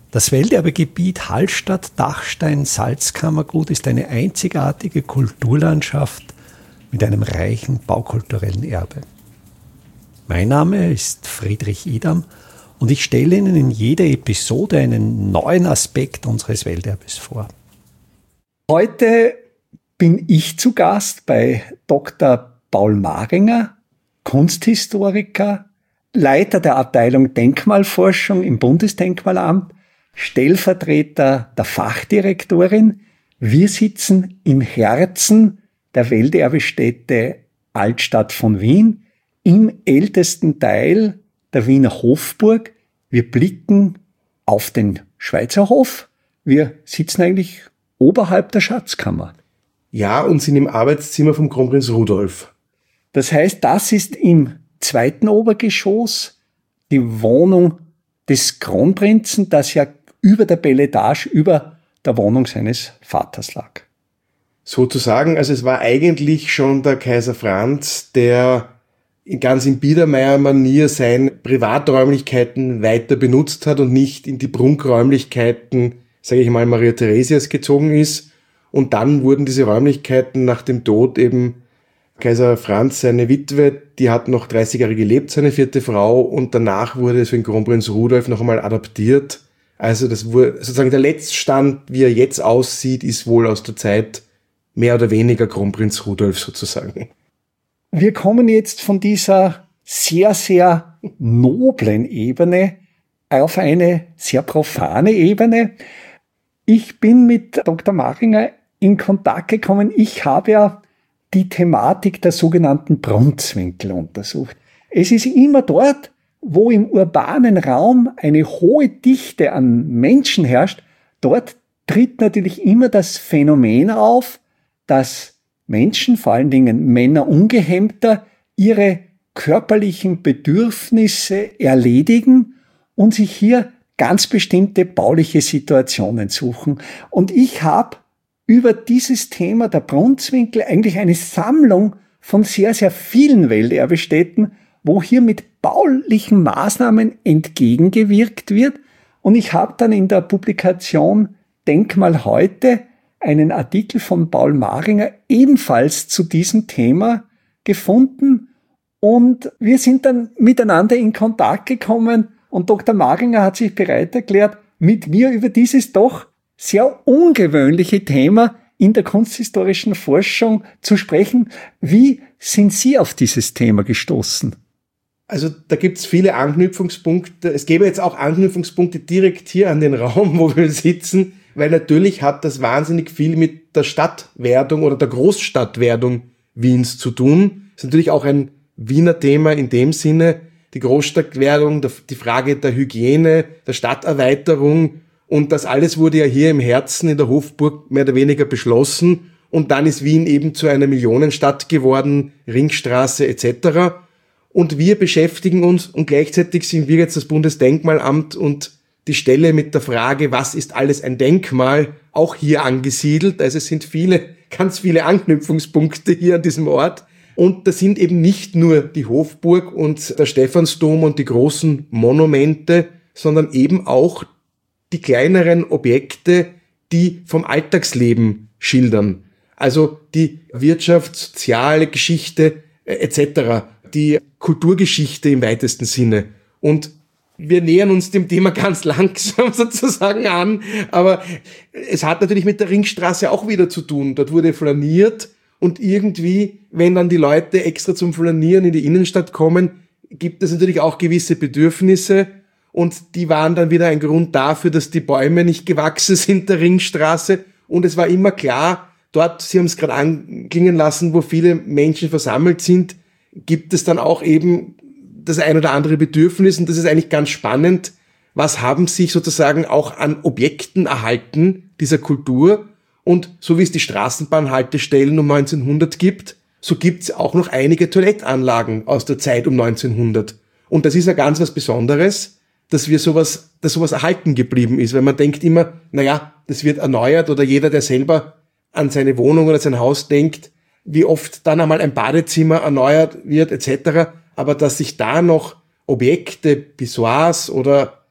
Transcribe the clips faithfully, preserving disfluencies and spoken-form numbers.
Das Welterbegebiet Hallstatt-Dachstein-Salzkammergut ist eine einzigartige Kulturlandschaft mit einem reichen baukulturellen Erbe. Mein Name ist Friedrich Idam und ich stelle Ihnen in jeder Episode einen neuen Aspekt unseres Welterbes vor. Heute bin ich zu Gast bei Doktor Paul Maringer, Kunsthistoriker, Leiter der Abteilung Denkmalforschung im Bundesdenkmalamt, Stellvertreter der Fachdirektorin. Wir sitzen im Herzen der Welterbestätte Altstadt von Wien, im ältesten Teil der Wiener Hofburg. Wir blicken auf den Schweizer Hof. Wir sitzen eigentlich oberhalb der Schatzkammer. Ja, und sind im Arbeitszimmer vom Kronprinz Rudolf. Das heißt, das ist im zweiten Obergeschoss die Wohnung des Kronprinzen, das ja über der Beletage, über der Wohnung seines Vaters lag. Sozusagen, also es war eigentlich schon der Kaiser Franz, der ganz in Biedermeier-Manier seine Privaträumlichkeiten weiter benutzt hat und nicht in die Prunkräumlichkeiten, sage ich mal, Maria Theresias gezogen ist. Und dann wurden diese Räumlichkeiten nach dem Tod eben Kaiser Franz, seine Witwe, die hat noch dreißig Jahre gelebt, seine vierte Frau, und danach wurde es für den Kronprinz Rudolf noch einmal adaptiert. Also das wurde, sozusagen der Letztstand, wie er jetzt aussieht, ist wohl aus der Zeit mehr oder weniger Kronprinz Rudolf sozusagen. Wir kommen jetzt von dieser sehr, sehr noblen Ebene auf eine sehr profane Ebene. Ich bin mit Doktor Maringer in Kontakt gekommen. Ich habe ja die Thematik der sogenannten Brunzwinkel untersucht. Es ist immer dort, wo im urbanen Raum eine hohe Dichte an Menschen herrscht, dort tritt natürlich immer das Phänomen auf, dass Menschen, vor allen Dingen Männer ungehemmter, ihre körperlichen Bedürfnisse erledigen und sich hier ganz bestimmte bauliche Situationen suchen. Und ich habe über dieses Thema der Brunzwinkel eigentlich eine Sammlung von sehr, sehr vielen Welterbestätten, wo hier mit baulichen Maßnahmen entgegengewirkt wird. Und ich habe dann in der Publikation Denkmal heute einen Artikel von Paul Maringer ebenfalls zu diesem Thema gefunden. Und wir sind dann miteinander in Kontakt gekommen und Doktor Maringer hat sich bereit erklärt, mit mir über dieses doch sehr ungewöhnliche Thema in der kunsthistorischen Forschung zu sprechen. Wie sind Sie auf dieses Thema gestoßen? Also da gibt's viele Anknüpfungspunkte. Es gäbe jetzt auch Anknüpfungspunkte direkt hier an den Raum, wo wir sitzen, weil natürlich hat das wahnsinnig viel mit der Stadtwerdung oder der Großstadtwerdung Wiens zu tun. Das ist natürlich auch ein Wiener Thema in dem Sinne, die Großstadtwerdung, die Frage der Hygiene, der Stadterweiterung, und das alles wurde ja hier im Herzen in der Hofburg mehr oder weniger beschlossen, und dann ist Wien eben zu einer Millionenstadt geworden, Ringstraße et cetera. Und wir beschäftigen uns, und gleichzeitig sind wir jetzt das Bundesdenkmalamt und die Stelle mit der Frage, was ist alles ein Denkmal, auch hier angesiedelt. Also es sind viele, ganz viele Anknüpfungspunkte hier an diesem Ort. Und das sind eben nicht nur die Hofburg und der Stephansdom und die großen Monumente, sondern eben auch die kleineren Objekte, die vom Alltagsleben schildern. Also die Wirtschaft, soziale Geschichte et cetera, die Kulturgeschichte im weitesten Sinne. Und wir nähern uns dem Thema ganz langsam sozusagen an, aber es hat natürlich mit der Ringstraße auch wieder zu tun. Dort wurde flaniert, und irgendwie, wenn dann die Leute extra zum Flanieren in die Innenstadt kommen, gibt es natürlich auch gewisse Bedürfnisse, und die waren dann wieder ein Grund dafür, dass die Bäume nicht gewachsen sind der Ringstraße. Und es war immer klar, dort, Sie haben es gerade anklingen lassen, wo viele Menschen versammelt sind, gibt es dann auch eben das ein oder andere Bedürfnis, und das ist eigentlich ganz spannend. Was haben sich sozusagen auch an Objekten erhalten dieser Kultur? Und so wie es die Straßenbahnhaltestellen um neunzehnhundert gibt, so gibt es auch noch einige Toilettanlagen aus der Zeit um neunzehnhundert. Und das ist ja ganz was Besonderes, dass wir sowas, dass sowas erhalten geblieben ist, weil man denkt immer, naja, das wird erneuert, oder jeder, der selber an seine Wohnung oder sein Haus denkt, wie oft dann einmal ein Badezimmer erneuert wird et cetera. Aber dass sich da noch Objekte, Pissoirs oder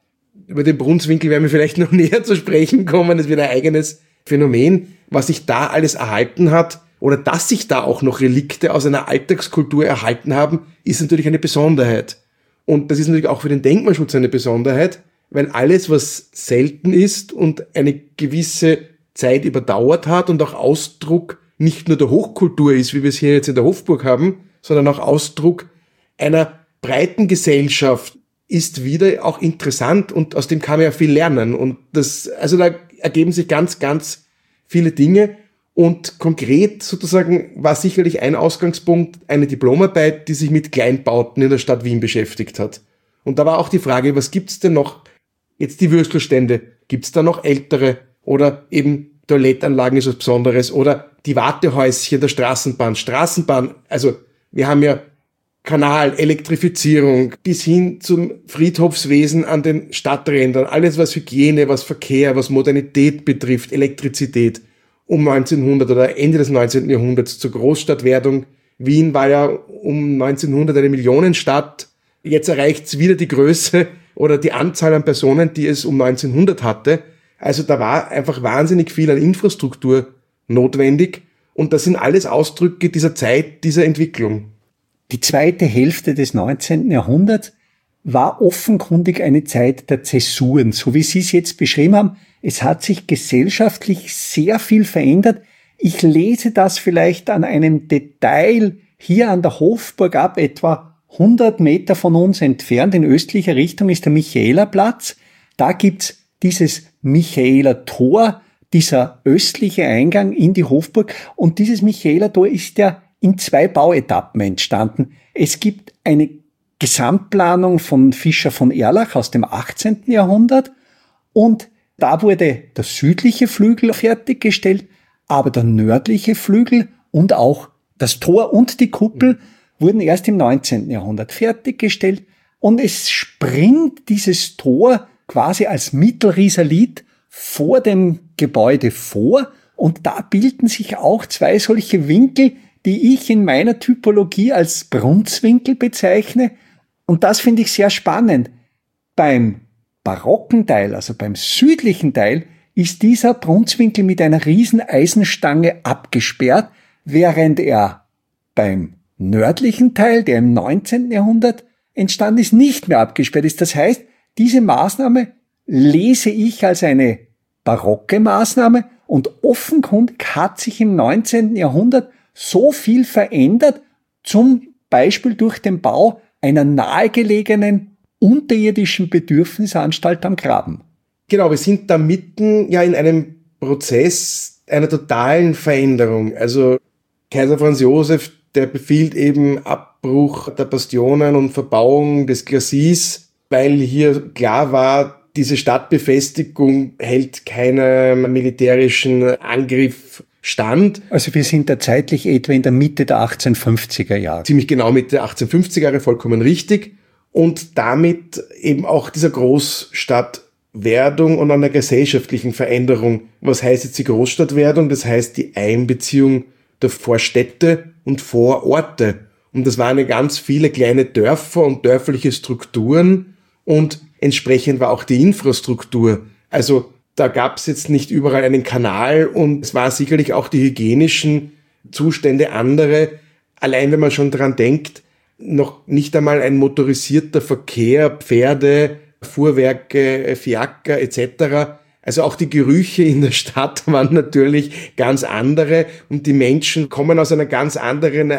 Über den Brunswinkel werden wir vielleicht noch näher zu sprechen kommen. Das wird ein eigenes Phänomen, was sich da alles erhalten hat oder dass sich da auch noch Relikte aus einer Alltagskultur erhalten haben, ist natürlich eine Besonderheit. Und das ist natürlich auch für den Denkmalschutz eine Besonderheit, weil alles, was selten ist und eine gewisse Zeit überdauert hat und auch Ausdruck nicht nur der Hochkultur ist, wie wir es hier jetzt in der Hofburg haben, sondern auch Ausdruck einer breiten Gesellschaft, ist wieder auch interessant und aus dem kann man ja viel lernen. Und das, also da ergeben sich ganz, ganz viele Dinge. Und konkret sozusagen war sicherlich ein Ausgangspunkt eine Diplomarbeit, die sich mit Kleinbauten in der Stadt Wien beschäftigt hat. Und da war auch die Frage, was gibt's denn noch? Jetzt die Würstelstände. Gibt's da noch ältere? Oder eben Toilettanlagen ist was Besonderes? Oder die Wartehäuschen der Straßenbahn. Straßenbahn, also wir haben ja Kanal, Elektrifizierung, bis hin zum Friedhofswesen an den Stadträndern. Alles, was Hygiene, was Verkehr, was Modernität betrifft, Elektrizität. Um neunzehnhundert oder Ende des neunzehnten Jahrhunderts zur Großstadtwerdung. Wien war ja um neunzehnhundert eine Millionenstadt. Jetzt erreicht es wieder die Größe oder die Anzahl an Personen, die es um neunzehnhundert hatte. Also da war einfach wahnsinnig viel an Infrastruktur notwendig. Und das sind alles Ausdrücke dieser Zeit, dieser Entwicklung. Die zweite Hälfte des neunzehnten Jahrhunderts war offenkundig eine Zeit der Zäsuren, so wie Sie es jetzt beschrieben haben. Es hat sich gesellschaftlich sehr viel verändert. Ich lese das vielleicht an einem Detail hier an der Hofburg ab, etwa hundert Meter von uns entfernt in östlicher Richtung ist der Michaelerplatz. Da gibt's dieses Michaeler Tor, dieser östliche Eingang in die Hofburg. Und dieses Michaeler Tor ist ja in zwei Bauetappen entstanden. Es gibt eine Gesamtplanung von Fischer von Erlach aus dem achtzehnten Jahrhundert und da wurde der südliche Flügel fertiggestellt, aber der nördliche Flügel und auch das Tor und die Kuppel wurden erst im neunzehnten Jahrhundert fertiggestellt und es springt dieses Tor quasi als Mittelrisalit vor dem Gebäude vor und da bilden sich auch zwei solche Winkel, die ich in meiner Typologie als Brunswinkel bezeichne. Und das finde ich sehr spannend. Beim barocken Teil, also beim südlichen Teil, ist dieser Brunswinkel mit einer riesen Eisenstange abgesperrt, während er beim nördlichen Teil, der im neunzehnten Jahrhundert entstanden ist, nicht mehr abgesperrt ist. Das heißt, diese Maßnahme lese ich als eine barocke Maßnahme und offenkundig hat sich im neunzehnten Jahrhundert so viel verändert, zum Beispiel durch den Bau einer nahegelegenen unterirdischen Bedürfnisanstalt am Graben. Genau, wir sind da mitten ja in einem Prozess einer totalen Veränderung. Also Kaiser Franz Josef, der befiehlt eben Abbruch der Bastionen und Verbauung des Glacis, weil hier klar war, diese Stadtbefestigung hält keinem militärischen Angriff stand. Also wir sind da zeitlich etwa in der Mitte der achtzehnhundertfünfziger Jahre. Ziemlich genau Mitte der achtzehnhundertfünfziger Jahre, vollkommen richtig. Und damit eben auch dieser Großstadtwerdung und einer gesellschaftlichen Veränderung. Was heißt jetzt die Großstadtwerdung? Das heißt die Einbeziehung der Vorstädte und Vororte. Und das waren ganz viele kleine Dörfer und dörfliche Strukturen und entsprechend war auch die Infrastruktur. Also da gab es jetzt nicht überall einen Kanal und es war sicherlich auch die hygienischen Zustände andere. Allein wenn man schon dran denkt, noch nicht einmal ein motorisierter Verkehr, Pferde, Fuhrwerke, Fiaker et cetera. Also auch die Gerüche in der Stadt waren natürlich ganz andere und die Menschen kommen aus einer ganz anderen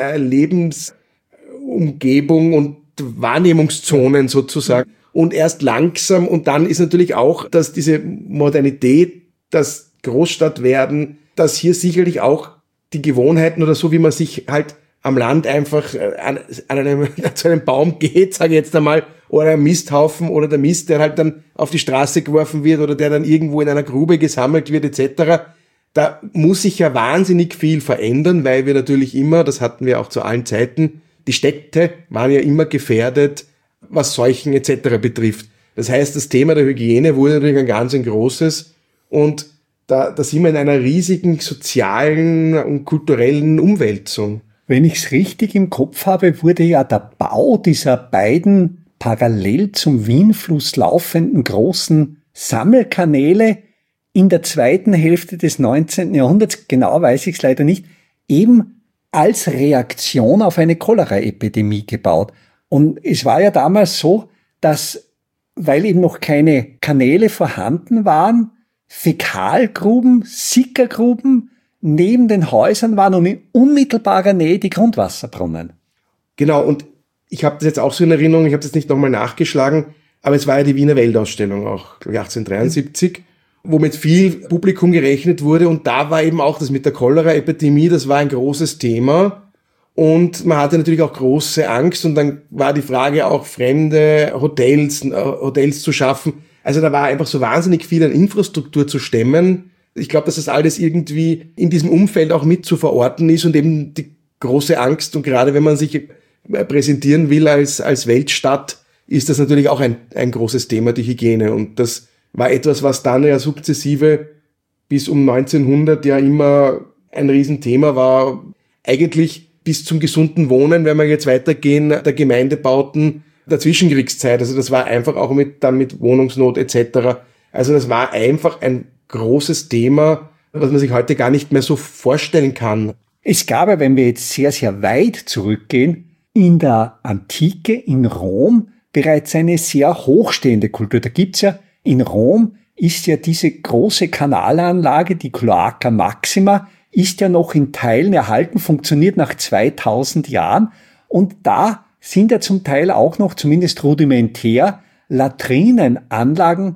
Lebensumgebung und Wahrnehmungszonen sozusagen. Und erst langsam, und dann ist natürlich auch, dass diese Modernität, das Großstadtwerden, dass hier sicherlich auch die Gewohnheiten oder so, wie man sich halt am Land einfach an, an einem, zu einem Baum geht, sage ich jetzt einmal, oder ein Misthaufen oder der Mist, der halt dann auf die Straße geworfen wird oder der dann irgendwo in einer Grube gesammelt wird et cetera. Da muss sich ja wahnsinnig viel verändern, weil wir natürlich immer, das hatten wir auch zu allen Zeiten, die Städte waren ja immer gefährdet, was Seuchen et cetera betrifft. Das heißt, das Thema der Hygiene wurde natürlich ein ganz ein großes und da, da sind wir in einer riesigen sozialen und kulturellen Umwälzung. Wenn ich es richtig im Kopf habe, wurde ja der Bau dieser beiden parallel zum Wienfluss laufenden großen Sammelkanäle in der zweiten Hälfte des neunzehnten Jahrhunderts, genau weiß ich es leider nicht, eben als Reaktion auf eine Cholera-Epidemie gebaut. Und es war ja damals so, dass, weil eben noch keine Kanäle vorhanden waren, Fäkalgruben, Sickergruben neben den Häusern waren und in unmittelbarer Nähe die Grundwasserbrunnen. Genau, und ich habe das jetzt auch so in Erinnerung, ich habe das nicht nochmal nachgeschlagen, aber es war ja die Wiener Weltausstellung auch, glaube ich, achtzehnhundertdreiundsiebzig, wo mit viel Publikum gerechnet wurde, und da war eben auch das mit der Cholera-Epidemie, das war ein großes Thema. Und man hatte natürlich auch große Angst, und dann war die Frage auch, fremde Hotels, äh, Hotels zu schaffen. Also da war einfach so wahnsinnig viel an Infrastruktur zu stemmen. Ich glaube, dass das alles irgendwie in diesem Umfeld auch mit zu verorten ist, und eben die große Angst, und gerade wenn man sich präsentieren will als, als Weltstadt, ist das natürlich auch ein, ein großes Thema, die Hygiene. Und das war etwas, was dann ja sukzessive bis um neunzehnhundert ja immer ein Riesenthema war. Eigentlich bis zum gesunden Wohnen, wenn wir jetzt weitergehen, der Gemeindebauten der Zwischenkriegszeit. Also das war einfach auch mit, dann mit Wohnungsnot et cetera. Also das war einfach ein großes Thema, was man sich heute gar nicht mehr so vorstellen kann. Es gab ja, wenn wir jetzt sehr, sehr weit zurückgehen, in der Antike in Rom bereits eine sehr hochstehende Kultur. Da gibt's ja, in Rom ist ja diese große Kanalanlage, die Cloaca Maxima, ist ja noch in Teilen erhalten, funktioniert nach zweitausend Jahren, und da sind ja zum Teil auch noch, zumindest rudimentär, Latrinenanlagen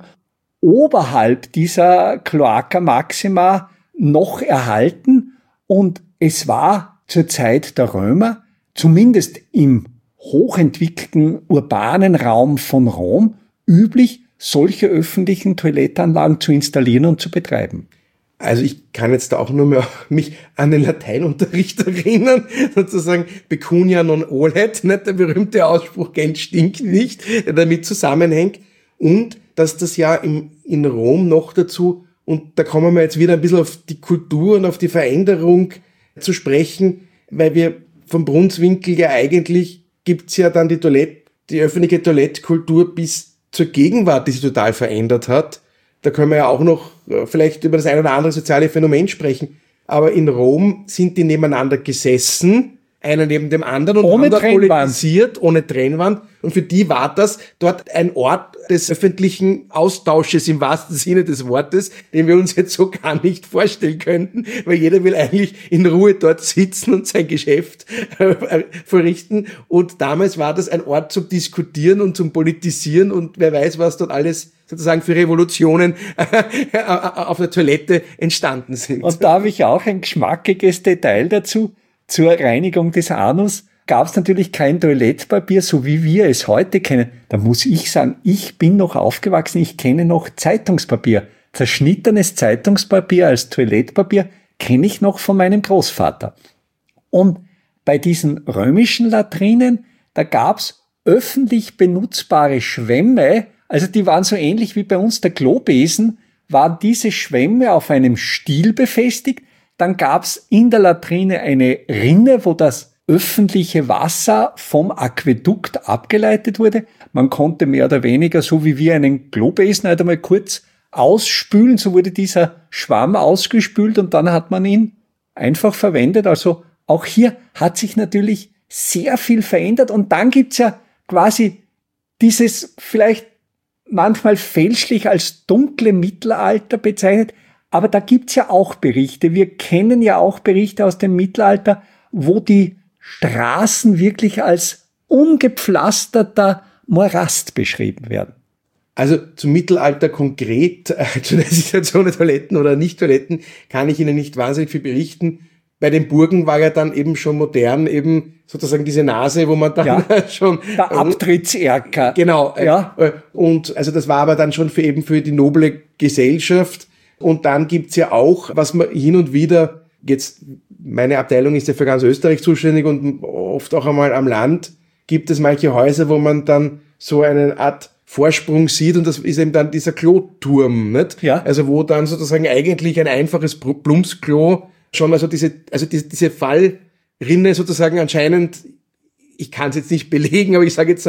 oberhalb dieser Cloaca Maxima noch erhalten, und es war zur Zeit der Römer, zumindest im hochentwickelten urbanen Raum von Rom, üblich, solche öffentlichen Toilettenanlagen zu installieren und zu betreiben. Also ich kann jetzt da auch nur mehr mich an den Lateinunterricht erinnern, sozusagen pecunia non olet, nicht der berühmte Ausspruch, Geld stinkt nicht, der damit zusammenhängt, und dass das ja im, in Rom noch dazu, und da kommen wir jetzt wieder ein bisschen auf die Kultur und auf die Veränderung zu sprechen, weil wir vom Brunswinkel ja eigentlich gibt's ja dann die Toilette, die öffentliche Toilettkultur bis zur Gegenwart, die sich total verändert hat. Da können wir ja auch noch vielleicht über das ein oder andere soziale Phänomen sprechen. Aber in Rom sind die nebeneinander gesessen, einer neben dem anderen, und ohne haben dort Trennwand. politisiert, ohne Trennwand. Und für die war das dort ein Ort des öffentlichen Austausches im wahrsten Sinne des Wortes, den wir uns jetzt so gar nicht vorstellen könnten, weil jeder will eigentlich in Ruhe dort sitzen und sein Geschäft äh, verrichten. Und damals war das ein Ort zum Diskutieren und zum Politisieren, und wer weiß, was dort alles sozusagen für Revolutionen äh, auf der Toilette entstanden sind. Und da habe ich auch ein geschmackiges Detail dazu. Zur Reinigung des Anus gab es natürlich kein Toilettpapier, so wie wir es heute kennen. Da muss ich sagen, ich bin noch aufgewachsen, ich kenne noch Zeitungspapier. Zerschnittenes Zeitungspapier als Toilettpapier kenne ich noch von meinem Großvater. Und bei diesen römischen Latrinen, da gab es öffentlich benutzbare Schwämme, also die waren so ähnlich wie bei uns der Klobesen, waren diese Schwämme auf einem Stiel befestigt. Dann gab's in der Latrine eine Rinne, wo das öffentliche Wasser vom Aquädukt abgeleitet wurde. Man konnte mehr oder weniger, so wie wir einen Klobesen halt einmal kurz ausspülen, so wurde dieser Schwamm ausgespült, und dann hat man ihn einfach verwendet. Also auch hier hat sich natürlich sehr viel verändert, und dann gibt's ja quasi dieses vielleicht manchmal fälschlich als dunkle Mittelalter bezeichnet, aber da gibt's ja auch Berichte. Wir kennen ja auch Berichte aus dem Mittelalter, wo die Straßen wirklich als ungepflasterter Morast beschrieben werden. Also zum Mittelalter konkret, äh, zu der Situation der Toiletten oder Nicht-Toiletten, kann ich Ihnen nicht wahnsinnig viel berichten. Bei den Burgen war ja dann eben schon modern eben sozusagen diese Nase, wo man dann ja, schon... Der Abtrittserker. Genau. Ja. Äh, und also das war aber dann schon für eben für die noble Gesellschaft. Und dann gibt's ja auch, was man hin und wieder, jetzt meine Abteilung ist ja für ganz Österreich zuständig und oft auch einmal am Land, gibt es manche Häuser, wo man dann so eine Art Vorsprung sieht, und das ist eben dann dieser Kloturm, nicht? Ja. Also wo dann sozusagen eigentlich ein einfaches Plumpsklo schon, also diese, also diese, diese Fallrinne sozusagen anscheinend, ich kann es jetzt nicht belegen, aber ich sage jetzt einmal,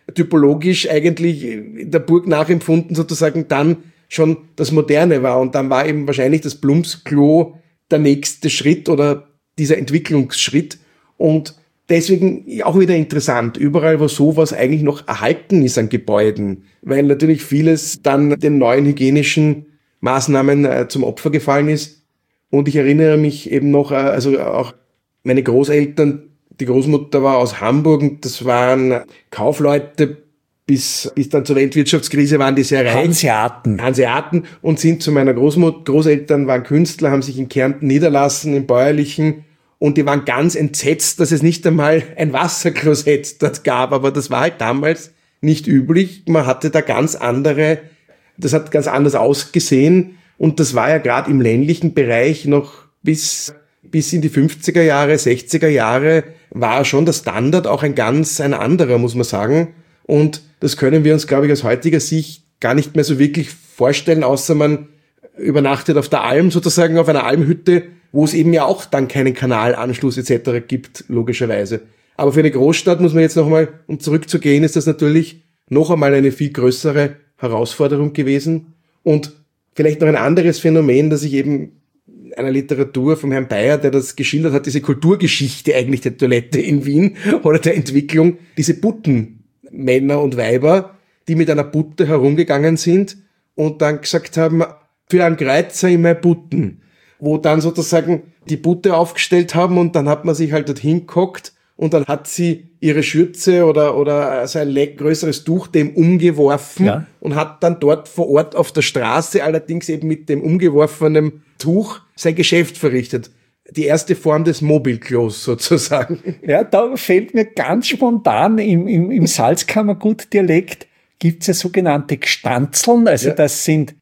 typologisch eigentlich in der Burg nachempfunden sozusagen dann schon das Moderne war. Und dann war eben wahrscheinlich das Blumsklo der nächste Schritt oder dieser Entwicklungsschritt. Und deswegen auch wieder interessant, überall, wo sowas eigentlich noch erhalten ist an Gebäuden, weil natürlich vieles dann den neuen hygienischen Maßnahmen äh, zum Opfer gefallen ist. Und ich erinnere mich eben noch, äh, also auch meine Großeltern, die Großmutter war aus Hamburg und das waren Kaufleute, bis, bis dann zur Weltwirtschaftskrise waren die sehr reich. Hanseaten. Hanseaten und sind zu meiner Großmutter, Großeltern waren Künstler, haben sich in Kärnten niederlassen, im Bäuerlichen, und die waren ganz entsetzt, dass es nicht einmal ein Wasserklosett dort gab, aber das war halt damals nicht üblich. Man hatte da ganz andere, das hat ganz anders ausgesehen und das war ja gerade im ländlichen Bereich noch bis, bis in die fünfziger Jahre, sechziger Jahre war schon der Standard auch ein ganz, ein anderer, muss man sagen. Und das können wir uns, glaube ich, aus heutiger Sicht gar nicht mehr so wirklich vorstellen, außer man übernachtet auf der Alm, sozusagen auf einer Almhütte, wo es eben ja auch dann keinen Kanalanschluss et cetera gibt, logischerweise. Aber für eine Großstadt muss man jetzt nochmal, um zurückzugehen, ist das natürlich noch einmal eine viel größere Herausforderung gewesen. Und vielleicht noch ein anderes Phänomen, das ich eben einer Literatur vom Herrn Bayer, der das geschildert hat, diese Kulturgeschichte eigentlich der Toilette in Wien oder der Entwicklung, diese Buttenmänner und Weiber, die mit einer Butte herumgegangen sind und dann gesagt haben, für einen Kreuzer in mein Butten, wo dann sozusagen die Butte aufgestellt haben und dann hat man sich halt dorthin gehockt und dann hat sie ihre Schürze oder oder so ein größeres Tuch dem umgeworfen, ja, und hat dann dort vor Ort auf der Straße allerdings eben mit dem umgeworfenen Tuch sein Geschäft verrichtet. Die erste Form des Mobilklos sozusagen. Ja, da fällt mir ganz spontan im, im, im Salzkammergut-Dialekt gibt's ja sogenannte Gstanzeln, also ja, das sind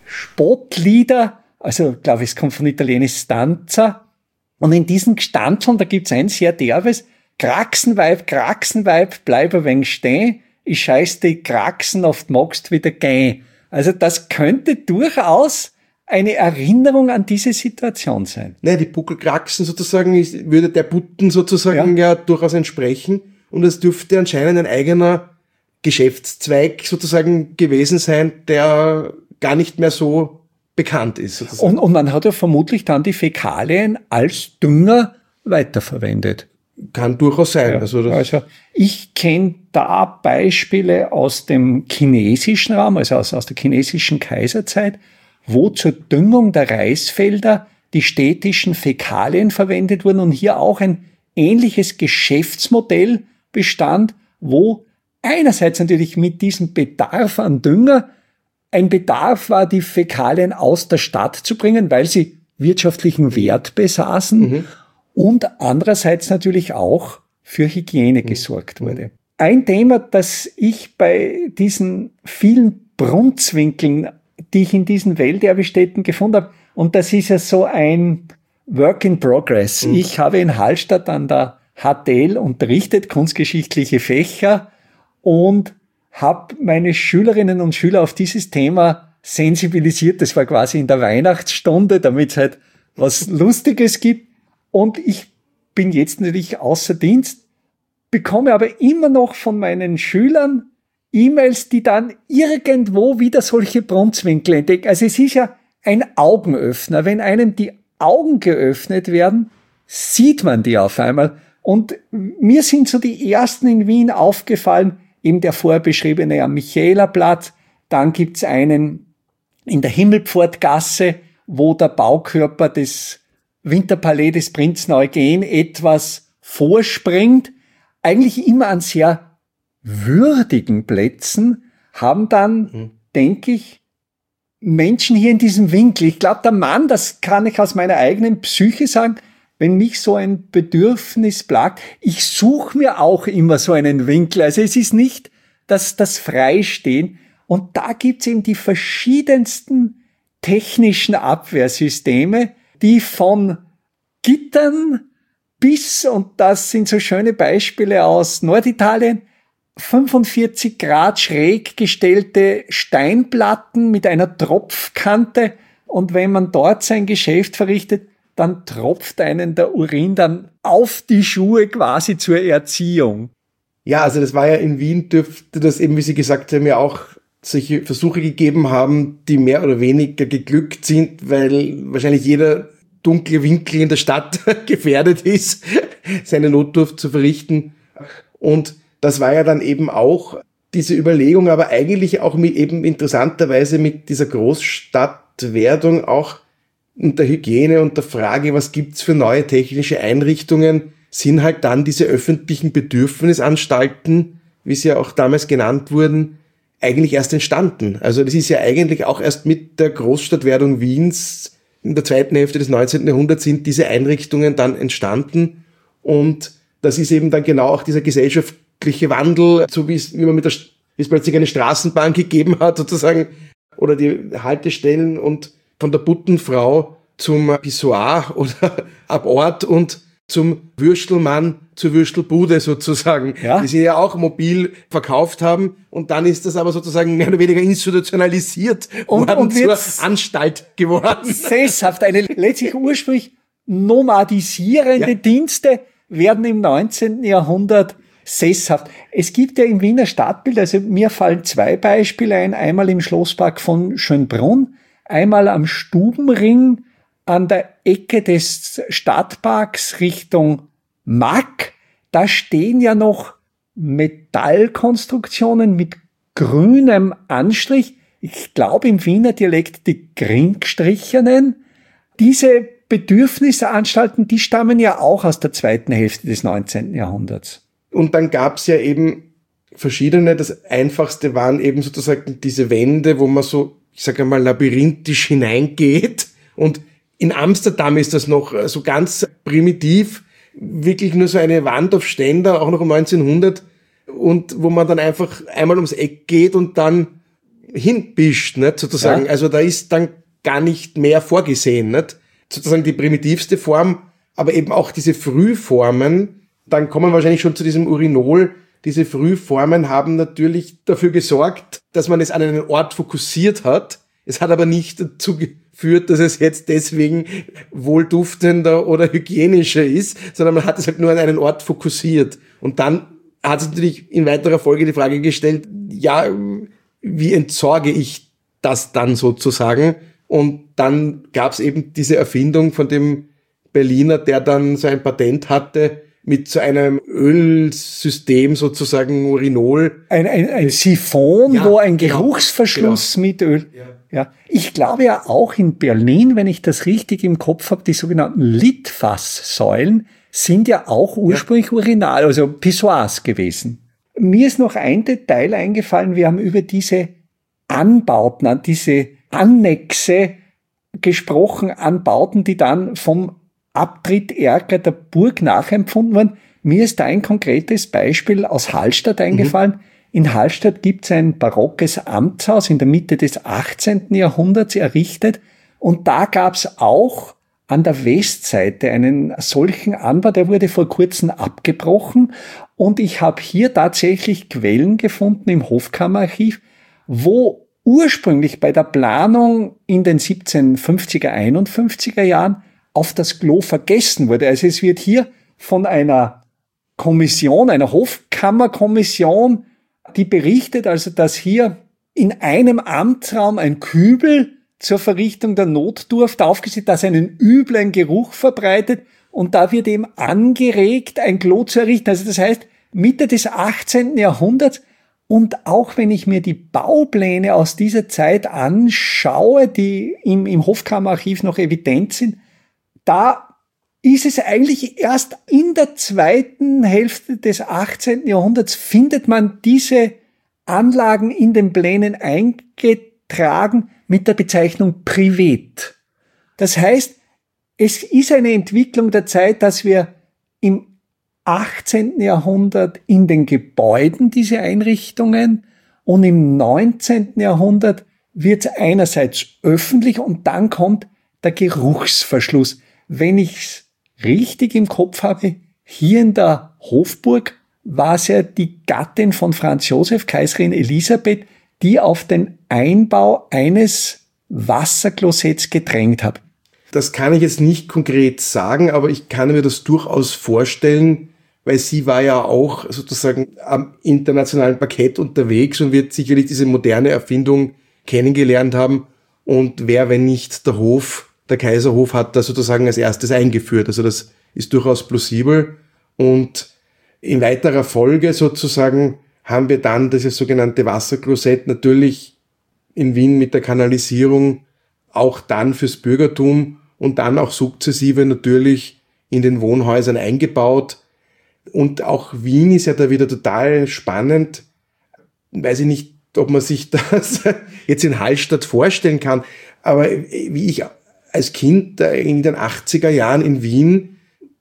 Spottlieder, also glaube ich, es kommt von italienisch Stanza. Und in diesen Gstanzeln, da gibt's ein sehr derbes, Kraxenweib, Kraxenweib, bleib ein wenig stehen, ich scheiß die Kraxen oft magst wieder gehen. Also das könnte durchaus eine Erinnerung an diese Situation sein. Nein, die Buckelkraxen sozusagen ist, würde der Butten sozusagen ja. ja durchaus entsprechen. Und es dürfte anscheinend ein eigener Geschäftszweig sozusagen gewesen sein, der gar nicht mehr so bekannt ist. Und, und man hat ja vermutlich dann die Fäkalien als Dünger weiterverwendet. Kann durchaus sein. Ja, also, das also ich kenne da Beispiele aus dem chinesischen Raum, also aus, aus der chinesischen Kaiserzeit, wo zur Düngung der Reisfelder die städtischen Fäkalien verwendet wurden und hier auch ein ähnliches Geschäftsmodell bestand, wo einerseits natürlich mit diesem Bedarf an Dünger ein Bedarf war, die Fäkalien aus der Stadt zu bringen, weil sie wirtschaftlichen Wert besaßen, mhm, und andererseits natürlich auch für Hygiene gesorgt wurde. Ein Thema, das ich bei diesen vielen Brunzwinkeln, die ich in diesen Welterbestätten gefunden habe, und das ist ja so ein Work in Progress. Mhm. Ich habe in Hallstatt an der H T L unterrichtet, kunstgeschichtliche Fächer, und habe meine Schülerinnen und Schüler auf dieses Thema sensibilisiert. Das war quasi in der Weihnachtsstunde, damit es halt was Lustiges gibt. Und ich bin jetzt natürlich außer Dienst, bekomme aber immer noch von meinen Schülern E-Mails, die dann irgendwo wieder solche Brunzwinkel entdecken. Also es ist ja ein Augenöffner. Wenn einem die Augen geöffnet werden, sieht man die auf einmal. Und mir sind so die ersten in Wien aufgefallen, eben der vorher beschriebene am Michaelerplatz. Dann gibt's einen in der Himmelpfortgasse, wo der Baukörper des Winterpalais des Prinzen Eugen etwas vorspringt. Eigentlich immer an sehr würdigen Plätzen haben dann, mhm, denke ich, Menschen hier in diesem Winkel. Ich glaube, der Mann, das kann ich aus meiner eigenen Psyche sagen, wenn mich so ein Bedürfnis plagt, ich suche mir auch immer so einen Winkel. Also es ist nicht das, das Freistehen. Und da gibt's eben die verschiedensten technischen Abwehrsysteme, die von Gittern bis, und das sind so schöne Beispiele aus Norditalien, fünfundvierzig Grad schräg gestellte Steinplatten mit einer Tropfkante, und wenn man dort sein Geschäft verrichtet, dann tropft einen der Urin dann auf die Schuhe quasi zur Erziehung. Ja, also das war ja in Wien, dürfte das eben, wie Sie gesagt haben, ja auch solche Versuche gegeben haben, die mehr oder weniger geglückt sind, weil wahrscheinlich jeder dunkle Winkel in der Stadt gefährdet ist, seine Notdurft zu verrichten. Und das war ja dann eben auch diese Überlegung, aber eigentlich auch mit eben interessanterweise mit dieser Großstadtwerdung auch und der Hygiene und der Frage, was gibt's für neue technische Einrichtungen, sind halt dann diese öffentlichen Bedürfnisanstalten, wie sie ja auch damals genannt wurden, eigentlich erst entstanden. Also das ist ja eigentlich auch erst mit der Großstadtwerdung Wiens in der zweiten Hälfte des neunzehnten Jahrhunderts sind diese Einrichtungen dann entstanden. Und das ist eben dann genau auch dieser gesellschaftliche Wandel, so wie es, wie man mit der, wie es plötzlich eine Straßenbahn gegeben hat, sozusagen, oder die Haltestellen und von der Buttenfrau zum Pissoir oder ab Ort und zum Würstelmann zur Würstelbude sozusagen, ja. Die sie ja auch mobil verkauft haben und dann ist das aber sozusagen mehr oder weniger institutionalisiert und, worden, und zur Anstalt geworden. Sesshaft, eine letztlich ursprünglich nomadisierende Ja. Dienste werden im neunzehnten Jahrhundert sesshaft. Es gibt ja im Wiener Stadtbild, also mir fallen zwei Beispiele ein, einmal im Schlosspark von Schönbrunn, einmal am Stubenring, an der Ecke des Stadtparks Richtung Mack, da stehen ja noch Metallkonstruktionen mit grünem Anstrich. Ich glaube im Wiener Dialekt die Grinkstrichenen. Diese Bedürfnisanstalten, die stammen ja auch aus der zweiten Hälfte des neunzehnten Jahrhunderts. Und dann gab's ja eben verschiedene. Das einfachste waren eben sozusagen diese Wände, wo man so, ich sage mal, labyrinthisch hineingeht und in Amsterdam ist das noch so ganz primitiv, wirklich nur so eine Wand auf Ständer, auch noch um neunzehnhundert, und wo man dann einfach einmal ums Eck geht und dann hinbischt, nicht, sozusagen. Ja. Also da ist dann gar nicht mehr vorgesehen, nicht? Sozusagen die primitivste Form, aber eben auch diese Frühformen, dann kommen wir wahrscheinlich schon zu diesem Urinol. Diese Frühformen haben natürlich dafür gesorgt, dass man es an einen Ort fokussiert hat. Es hat aber nicht dazu geführt, dass es jetzt deswegen wohlduftender oder hygienischer ist, sondern man hat es halt nur an einen Ort fokussiert. Und dann hat sich natürlich in weiterer Folge die Frage gestellt, ja, wie entsorge ich das dann sozusagen? Und dann gab es eben diese Erfindung von dem Berliner, der dann so ein Patent hatte, mit so einem Ölsystem sozusagen Urinol. Ein, ein, ein Siphon, ja, wo ein genau, Geruchsverschluss genau. mit Öl. Ja. Ja. Ich glaube ja auch in Berlin, wenn ich das richtig im Kopf habe, die sogenannten Litfaßsäulen sind ja auch ursprünglich ja. Urinal, also Pissoirs gewesen. Mir ist noch ein Detail eingefallen. Wir haben über diese Anbauten, diese Annexe gesprochen, Anbauten, die dann vom Abtritt Erker der Burg nachempfunden wurden. Mir ist da ein konkretes Beispiel aus Hallstatt eingefallen. Mhm. In Hallstatt gibt es ein barockes Amtshaus in der Mitte des achtzehnten Jahrhunderts errichtet. Und da gab es auch an der Westseite einen solchen Anbau, der wurde vor kurzem abgebrochen. Und ich habe hier tatsächlich Quellen gefunden im Hofkammerarchiv, wo ursprünglich bei der Planung in den siebzehnhundertfünfziger, einundfünfziger Jahren auf das Klo vergessen wurde. Also es wird hier von einer Kommission, einer Hofkammerkommission, die berichtet also, dass hier in einem Amtsraum ein Kübel zur Verrichtung der Notdurft aufgesetzt, das einen üblen Geruch verbreitet, und da wird eben angeregt, ein Klo zu errichten. Also das heißt, Mitte des achtzehnten Jahrhunderts. Und auch wenn ich mir die Baupläne aus dieser Zeit anschaue, die im, im Hofkammerarchiv noch evident sind, da ist es eigentlich erst in der zweiten Hälfte des achtzehnten Jahrhunderts findet man diese Anlagen in den Plänen eingetragen mit der Bezeichnung Privat. Das heißt, es ist eine Entwicklung der Zeit, dass wir im achtzehnten Jahrhundert in den Gebäuden diese Einrichtungen und im neunzehnten Jahrhundert wird es einerseits öffentlich und dann kommt der Geruchsverschluss. Wenn ich es richtig im Kopf habe, hier in der Hofburg war es ja die Gattin von Franz Josef, Kaiserin Elisabeth, die auf den Einbau eines Wasserklosetts gedrängt hat. Das kann ich jetzt nicht konkret sagen, aber ich kann mir das durchaus vorstellen, weil sie war ja auch sozusagen am internationalen Parkett unterwegs und wird sicherlich diese moderne Erfindung kennengelernt haben. Und wer, wenn nicht der Hof, der Kaiserhof, hat das sozusagen als erstes eingeführt. Also das ist durchaus plausibel. Und in weiterer Folge sozusagen haben wir dann dieses sogenannte Wasserklosett natürlich in Wien mit der Kanalisierung auch dann fürs Bürgertum und dann auch sukzessive natürlich in den Wohnhäusern eingebaut. Und auch Wien ist ja da wieder total spannend. Weiß ich nicht, ob man sich das jetzt in Hallstatt vorstellen kann, aber wie ich als Kind in den achtziger Jahren in Wien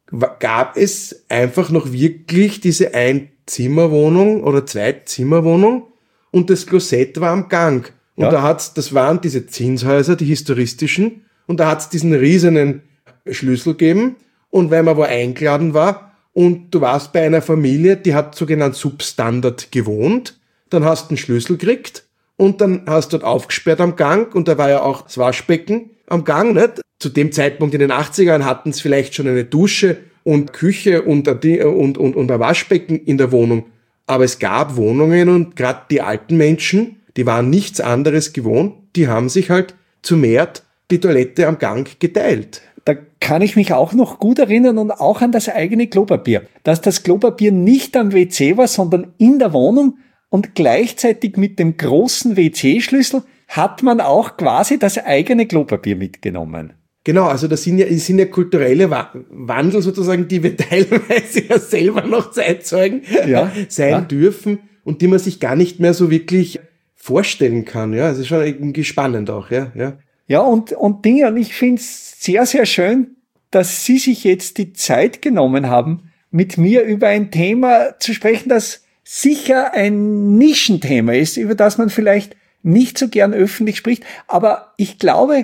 gab es einfach noch wirklich diese Einzimmerwohnung oder Zweizimmerwohnung und das Klosett war am Gang. Und ja. da hat's, das waren diese Zinshäuser, die historistischen, und da hat's diesen riesenen Schlüssel gegeben. Und wenn man wo eingeladen war und du warst bei einer Familie, die hat sogenannt Substandard gewohnt, dann hast du einen Schlüssel gekriegt und dann hast du dort aufgesperrt am Gang und da war ja auch das Waschbecken am Gang, nicht? Zu dem Zeitpunkt in den achtzigern hatten es vielleicht schon eine Dusche und Küche und, und, und, und ein Waschbecken in der Wohnung. Aber es gab Wohnungen und gerade die alten Menschen, die waren nichts anderes gewohnt, die haben sich halt zu mehrt die Toilette am Gang geteilt. Da kann ich mich auch noch gut erinnern und auch an das eigene Klopapier. Dass das Klopapier nicht am W C war, sondern in der Wohnung und gleichzeitig mit dem großen W C-Schlüssel hat man auch quasi das eigene Klopapier mitgenommen. Genau, also das sind ja, das sind ja kulturelle Wandel sozusagen, die wir teilweise ja selber noch Zeitzeugen ja, sein ja. dürfen und die man sich gar nicht mehr so wirklich vorstellen kann. Ja, es ist schon irgendwie spannend auch. Ja, ja. Ja, und, und Dinge, und ich finde es sehr, sehr schön, dass Sie sich jetzt die Zeit genommen haben, mit mir über ein Thema zu sprechen, das sicher ein Nischenthema ist, über das man vielleicht nicht so gern öffentlich spricht, aber ich glaube,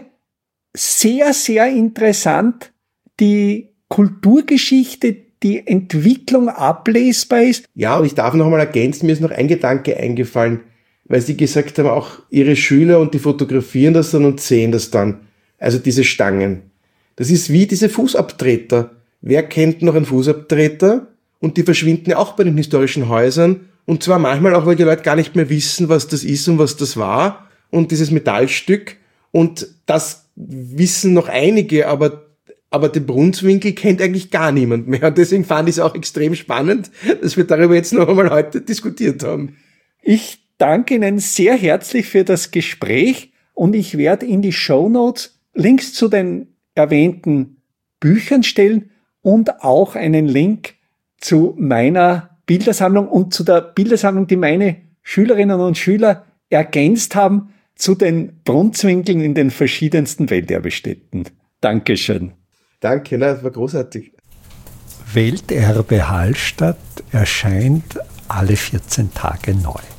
sehr, sehr interessant, die Kulturgeschichte, die Entwicklung ablesbar ist. Ja, und ich darf noch mal ergänzen, mir ist noch ein Gedanke eingefallen, weil Sie gesagt haben, auch Ihre Schüler und die fotografieren das dann und sehen das dann. Also diese Stangen. Das ist wie diese Fußabtreter. Wer kennt noch einen Fußabtreter? Und die verschwinden ja auch bei den historischen Häusern. Und zwar manchmal auch, weil die Leute gar nicht mehr wissen, was das ist und was das war. Und dieses Metallstück. Und das wissen noch einige, aber, aber den Brunswinkel kennt eigentlich gar niemand mehr. Und deswegen fand ich es auch extrem spannend, dass wir darüber jetzt noch einmal heute diskutiert haben. Ich danke Ihnen sehr herzlich für das Gespräch und ich werde in die Shownotes Links zu den erwähnten Büchern stellen und auch einen Link zu meiner Bildersammlung und zu der Bildersammlung, die meine Schülerinnen und Schüler ergänzt haben, zu den Brunswinkeln in den verschiedensten Welterbestätten. Dankeschön. Danke, na, das war großartig. Welterbe Hallstatt erscheint alle vierzehn Tage neu.